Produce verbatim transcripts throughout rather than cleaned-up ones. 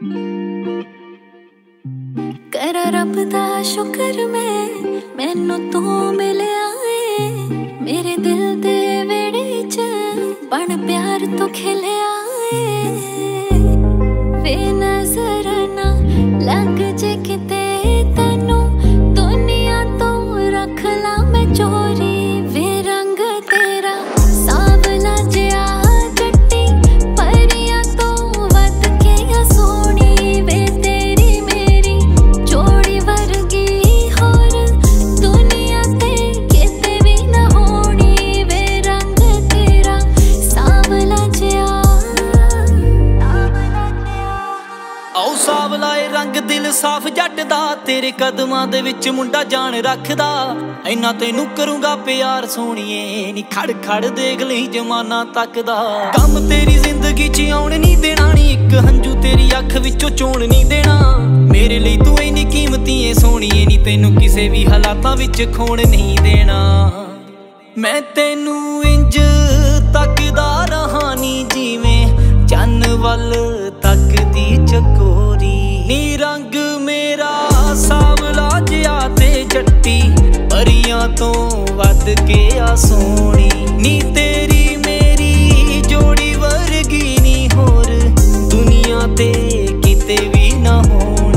कर रब दा शुक्र मैं मैनू तू मिलिया ए मेरे दिल दे वेड़े च बन प्यार तो खिलिया ए वे नजर ना लग जे किते तैनू दुनिया तो रख ला मैं चोरी वे रंग तेरा सावला जिया जट्टी परियां तो वध के या सोनी वे तेरी मेरी जोड़ी वर्गी होर दुनिया ते किते भी ना होनी वे रंग तेरा सावला जिया आओ सावला ए रंग दिल साफ जट दा तेरे कदमां दे विच मुंडा जान रखदा इन्ना तैनू करूंगा प्यार सोहणीए नी खड़ खड़ देख लई जमाना तकदा कम तेरी जिंदगी च आउण नहीं देना नी इक हंजू तेरी अख विचों चोण नहीं देना मेरे लिए तू इन्नी कीमती ऐ सोहणीए नी तैनू किसे भी हालातां विच खोण नहीं देना मैं तैनू इंज तकदा रहां नी जिवें चन्न वल तकदी चकोरी नी रंग मेरा सावला जिया ते जट्टी परियां तो वध के आ सोहणी नी तेरी मेरी जोड़ी वर्गी नी होर दुनिया ते किते भी ना होनी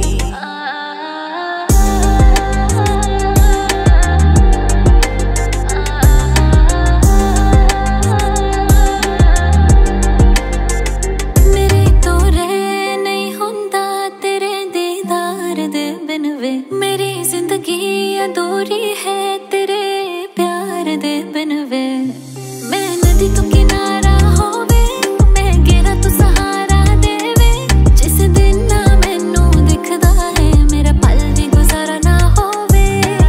मेरे तो रह नहीं हुंदा तेरे दीदार दे बिन वे मेरी जिंदगी अधूरी है तेरे प्यार दे बिन वे मैं नदी तो किनारा होवे मैं गिरा तू सहारा देवे जिस दिन ना मैनू दिखदा है मेरा पल भी गुजारा ना होवे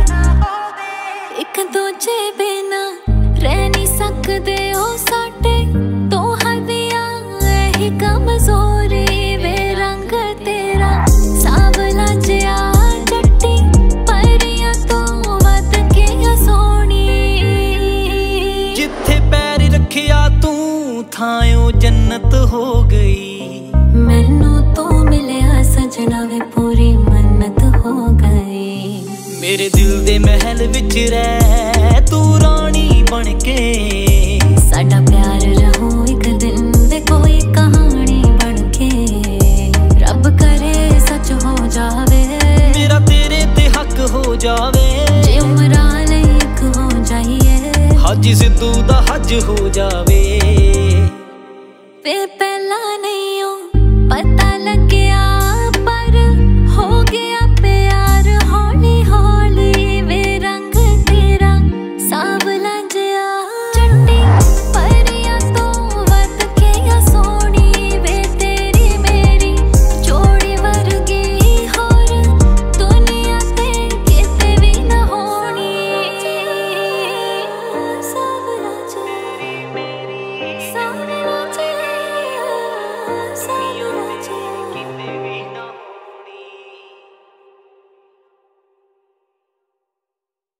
एक दूजे बिना रह नहीं सकदे ओ साडे दोहां दियां एही कमजोरी वे रंग तेरा सावला जिया जट्टी परियां तो वध के आ सोहणी जिथे पैर रखिया तू थायों जन्नत हो गई मैनू तो मिलिया सजना वे पूरी मन्नत हो गई मेरे दिल दे महल विच रह तू रानी बन के साडा प्यार रहू एक दिन वे कोई कहानी बन के रब करे सच हो जावे मेरा तेरे ते हक हो जावे जे उमरां लई इक हो जाइए हज सिद्धू दा हज हो जावे वे पहला नहीं हो पता लगे